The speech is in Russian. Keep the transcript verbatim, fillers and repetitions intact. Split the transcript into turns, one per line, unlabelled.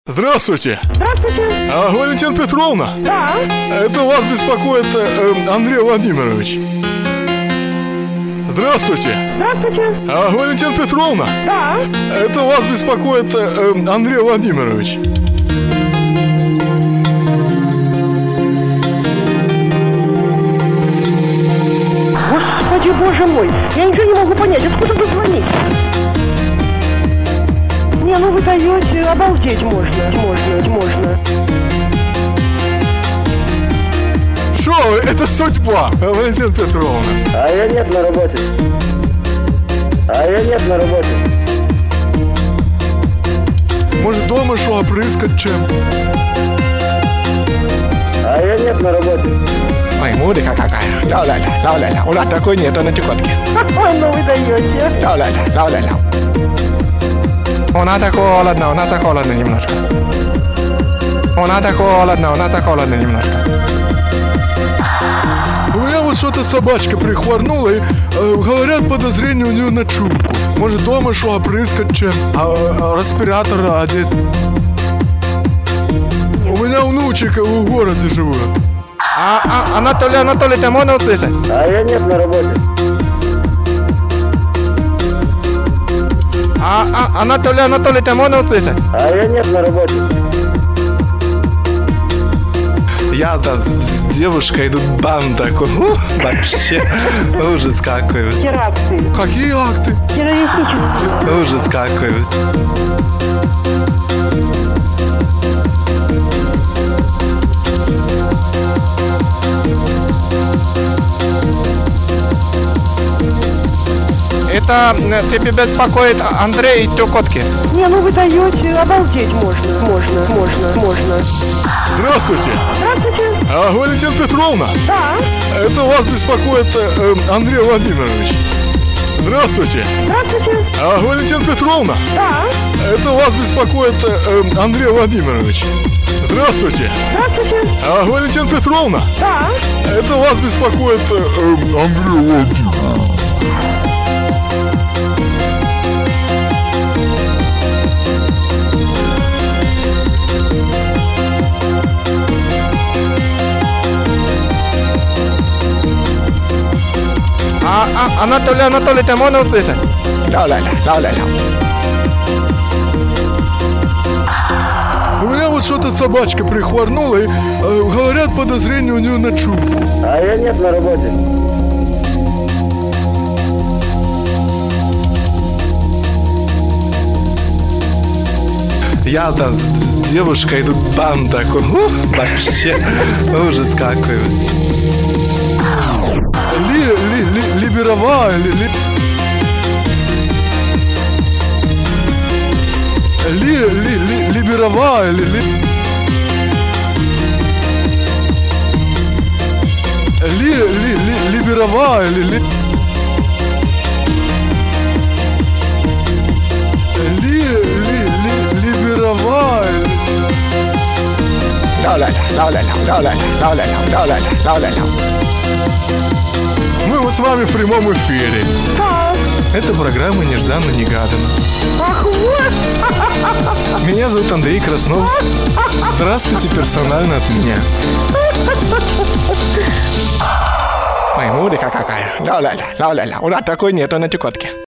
Здравствуйте.
Здравствуйте.
А, Валентина Петровна?
Да.
Это вас беспокоит э, Андрей Владимирович. Здравствуйте.
Здравствуйте.
А, Валентина Петровна?
Да.
Это вас беспокоит э, Андрей Владимирович.
Господи, боже мой, я ничего не могу понять, откуда вы звоните? Не, ну вы даете, обалдеть можно, можно, можно.
Шо, это судьба, Валентина Петровна.
А я нет на работе. А я нет на работе.
Может, дома шо опрыскать чем?
А я нет на работе.
Ой, мудика какая. Ля-ля-ля, ля-ля-ля. У нас такой нету на Чукотке.
Ой, ну вы даете.
Ля-ля-ля, ля-ля-ля. У нас так холодно, у нас так холодно немножко. У нас так холодно, у нас так холодно немножко.
У меня вот что-то собачка прихворнула, и, э, говорят, подозрение у нее на чумку. Может, дома шо опрыскать чем? А, а респиратор одет. У меня внучек в городе живут.
А, а, Анатолий, Анатолий, ты можно услышать?
А я нет на работе.
А, а, Анатолий, Анатолий, ты можно услышать?
А я нет на работе.
Я там с девушкой иду, бам такой, ух, вообще, ужас какой.
Теракты.
Какие акты?
Террористические.
Ужас какой.
Это э, тебя беспокоит Андрей из Чукотки.
Не, ну вы даете, обалдеть можно, можно, можно, можно.
Здравствуйте.
Здравствуйте.
А, Валентина Петровна?
Да.
Это вас беспокоит э, Андрей Владимирович. Здравствуйте.
Здравствуйте.
А, Валентина Петровна?
Да.
Это вас беспокоит э, Андрей Владимирович. Здравствуйте.
Здравствуйте.
А, Валентина Петровна?
Да.
Это вас беспокоит э, Андрей Владимирович.
А, а, Анатолий, Анатолий, ты можно услышать? Ля-ля-ля, ля-ля-ля.
У меня вот что-то собачка прихворнула, и э, говорят, подозрение у нее на чумку.
А я нет на работе.
Я там с девушкой иду, бам такой, ух, вообще, ужас какой. Ли, ли, ли, либеровая, ли, ли, ли, ли, ли, либеровая, ли, ли, ли, ли, ли, либеровая, ли, ли, ли, ли, ли, либеровая, ли.
Ля-ля-ля, ля-ля-ля, ля-ля-ля, ля-ля-ля, ля-ля-ля, ля-ля-ля.
Мы вот с вами в прямом эфире.
Так.
Это программа «Нежданно-негаданно».
Ах, вот.
Меня зовут Андрей Краснов. Здравствуйте персонально от меня.
Ой, мудика какая. Ля-ля-ля, ля-ля-ля. У нас такой нету на Чукотке.